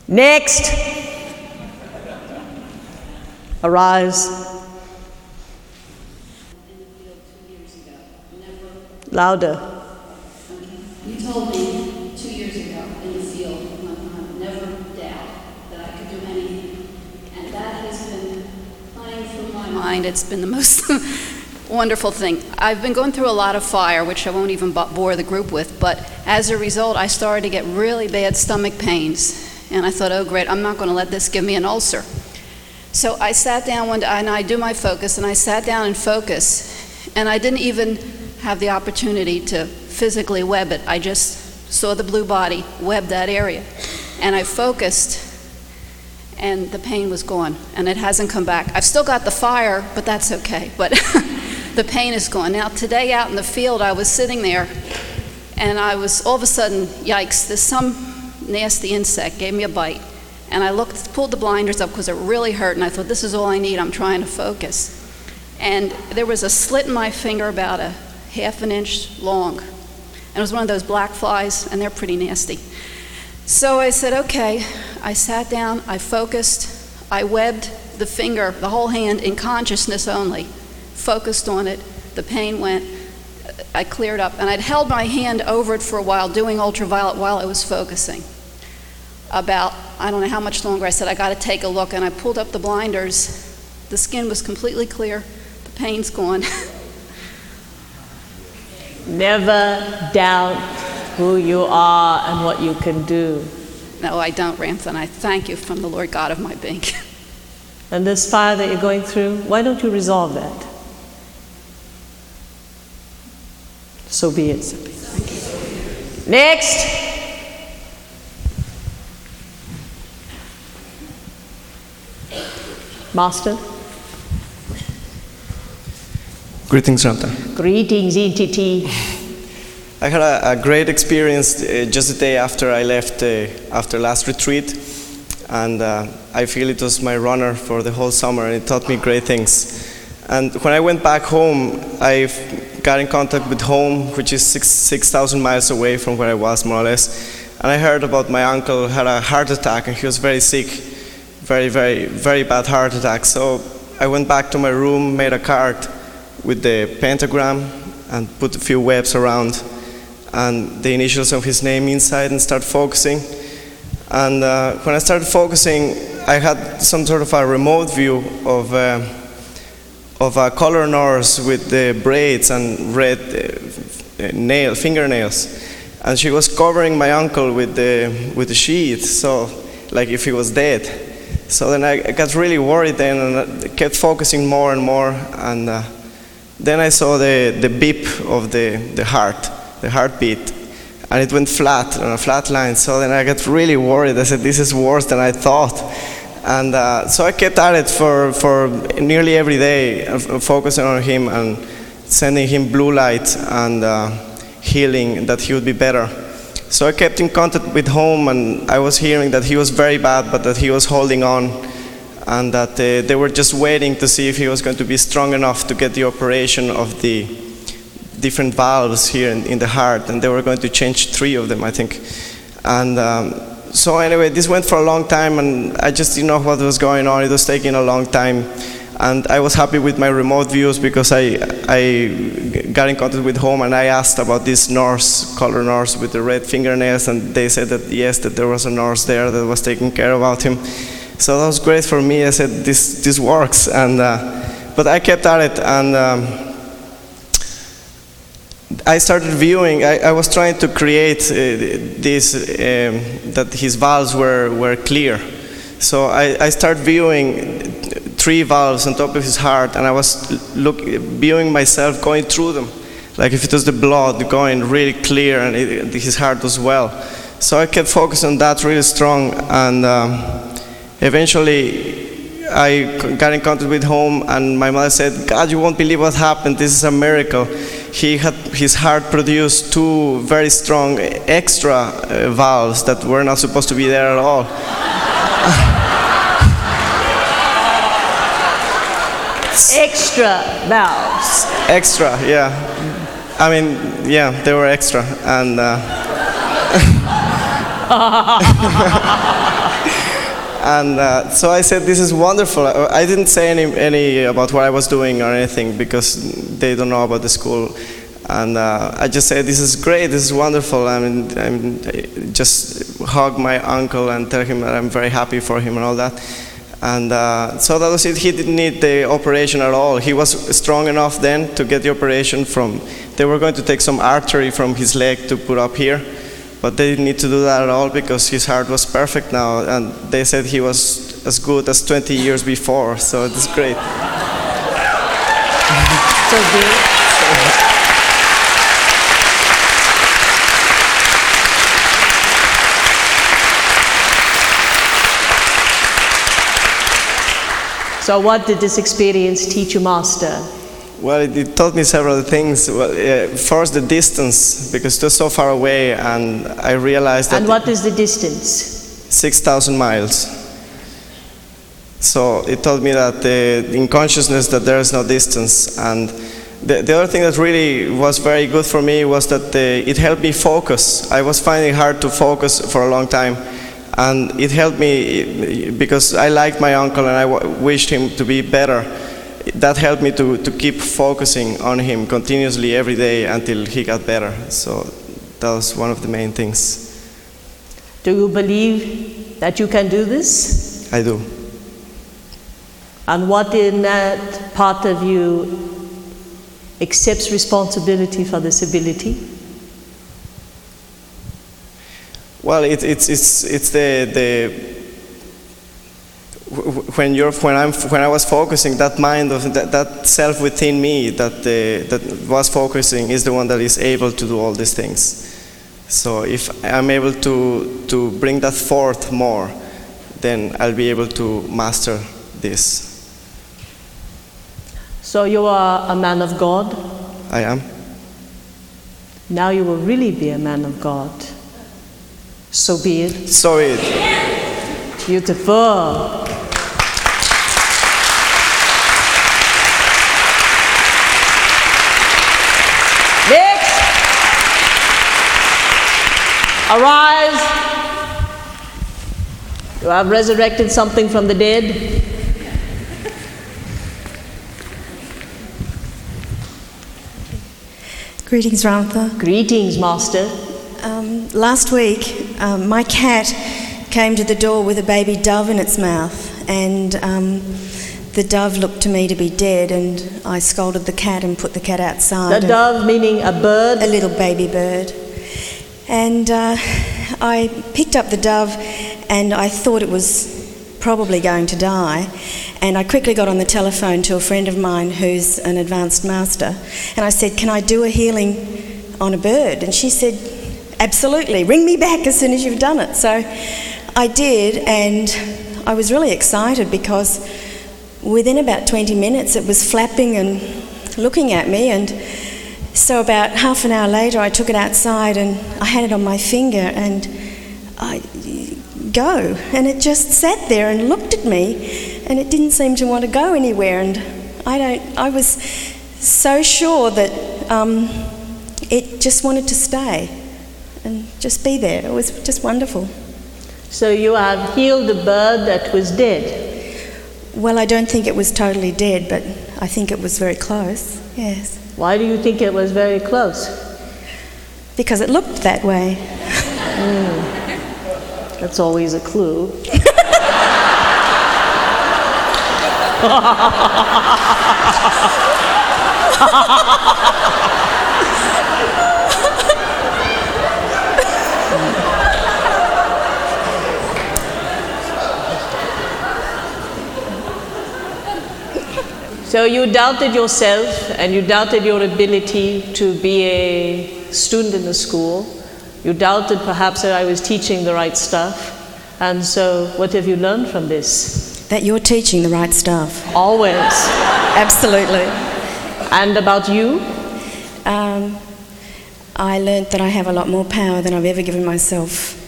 Next. Arise. Louder. You told me 2 years ago in the field, never doubt that I could do anything. And that has been playing through my mind. It's been the most wonderful thing. I've been going through a lot of fire, which I won't even bore the group with, but as a result, I started to get really bad stomach pains. And I thought, oh great, I'm not going to let this give me an ulcer. So I sat down one day, and I do my focus, and I sat down and focus, and I didn't even have the opportunity to physically web it. I just saw the blue body, webbed that area, and I focused, and the pain was gone, and it hasn't come back. I've still got the fire, but that's okay, but the pain is gone. Now today out in the field, I was sitting there, and I was all of a sudden, yikes, there's some nasty insect, gave me a bite. And I pulled the blinders up because it really hurt, and I thought, this is all I need, I'm trying to focus. And there was a slit in my finger about a half an inch long. And it was one of those black flies, and they're pretty nasty. So I said, okay. I sat down, I focused, I webbed the finger, the whole hand in consciousness only, focused on it, the pain went, I cleared up, and I'd held my hand over it for a while, doing ultraviolet while I was focusing. About, I don't know how much longer, I said, I gotta take a look, and I pulled up the blinders. The skin was completely clear, the pain's gone. Never doubt who you are and what you can do. No, I don't, Ramtha. I thank you from the Lord God of my being. And this fire that you're going through, why don't you resolve that? So be it. Next. Master. Greetings, Ramtha. Greetings, entity. I had a great experience just the day after I left after last retreat, and I feel it was my runner for the whole summer, and it taught me great things. And when I went back home, I got in contact with home, which is 6,000 miles away from where I was, more or less. And I heard about my uncle had a heart attack, and he was very sick, very, very, very bad heart attack. So I went back to my room, made a card with the pentagram, and put a few webs around, and the initials of his name inside, and start focusing. And when I started focusing, I had some sort of a remote view of a color nurse with the braids and red fingernails, and she was covering my uncle with the sheet, so like if he was dead. So then I got really worried then, and I kept focusing more and more, and then I saw the beep of the heartbeat, and it went flat on a flat line. So then I got really worried. I said, this is worse than I thought. And so I kept at it for nearly every day, focusing on him and sending him blue light and healing, that he would be better. So I kept in contact with home, and I was hearing that he was very bad, but that he was holding on, and that they were just waiting to see if he was going to be strong enough to get the operation of the different valves here in the heart, and they were going to change 3 of them, I think. And so anyway, this went for a long time, and I just didn't know what was going on. It was taking a long time, and I was happy with my remote views because I got in contact with home, and I asked about this nurse, color nurse with the red fingernails, and they said that yes, that there was a nurse there that was taking care about him. So that was great for me. I said, this works, and but I kept at it, and I started viewing. I was trying to create that his valves were clear. So I started viewing 3 valves on top of his heart, and I was viewing myself going through them, like if it was the blood going really clear, and his heart was well. So I kept focusing on that really strong, and eventually I got in contact with home, and my mother said, God, you won't believe what happened. This is a miracle. His heart produced 2 very strong extra valves that were not supposed to be there at all. Extra valves. Extra, yeah. I mean, yeah, they were extra, and And so I said, this is wonderful. I didn't say any about what I was doing or anything, because they don't know about the school. And I just said, this is great, this is wonderful. I just hug my uncle and tell him that I'm very happy for him and all that. And so that was it. He didn't need the operation at all. He was strong enough then to get the operation from, they were going to take some artery from his leg to put up here, but they didn't need to do that at all because his heart was perfect now, and they said he was as good as 20 years before, so it's great. So good. So what did this experience teach you, Master? Well, it taught me several things. Well, first, the distance, because it was so far away, and I realized that... And what is the distance? 6,000 miles. So it taught me that in consciousness that there is no distance. And the other thing that really was very good for me was that it helped me focus. I was finding it hard to focus for a long time. And it helped me because I liked my uncle and I wished him to be better. That helped me to keep focusing on him continuously every day until he got better. So that was one of the main things. Do you believe that you can do this? I do. And what in that part of you accepts responsibility for this ability? Well, it's when I was focusing, that mind of that self within me that was focusing is the one that is able to do all these things. So if I'm able to bring that forth more, then I'll be able to master this. So you are a man of God? I am. Now you will really be a man of God. So be it. So be it. Beautiful. Next. Arise. You have resurrected something from the dead. Greetings, Ramtha. Greetings, Master. Last week, my cat came to the door with a baby dove in its mouth, and the dove looked to me to be dead, and I scolded the cat and put the cat outside. The dove meaning a bird? A little baby bird. And I picked up the dove, and I thought it was probably going to die, and I quickly got on the telephone to a friend of mine who's an advanced master, and I said, can I do a healing on a bird? And she said, absolutely, ring me back as soon as you've done it. So I did, and I was really excited because within about 20 minutes it was flapping and looking at me, and so about half an hour later I took it outside and I had it on my finger, and go, and it just sat there and looked at me, and it didn't seem to want to go anywhere, and I was so sure that it just wanted to stay and just be there. It was just wonderful. So you have healed a bird that was dead? Well, I don't think it was totally dead, but I think it was very close, yes. Why do you think it was very close? Because it looked that way. That's always a clue. So you doubted yourself and you doubted your ability to be a student in the school. You doubted perhaps that I was teaching the right stuff. And so what have you learned from this? That you're teaching the right stuff. Always. Absolutely. And about you? I learned that I have a lot more power than I've ever given myself